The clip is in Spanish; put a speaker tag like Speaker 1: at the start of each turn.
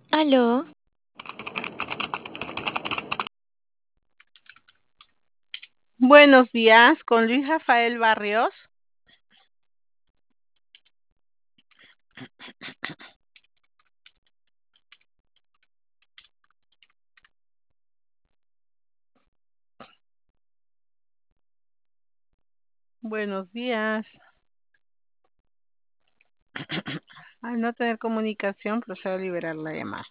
Speaker 1: Aló,
Speaker 2: Buenos días, con Luis Rafael Barrios. Buenos días. Al no tener comunicación, procedo a liberar la llamada.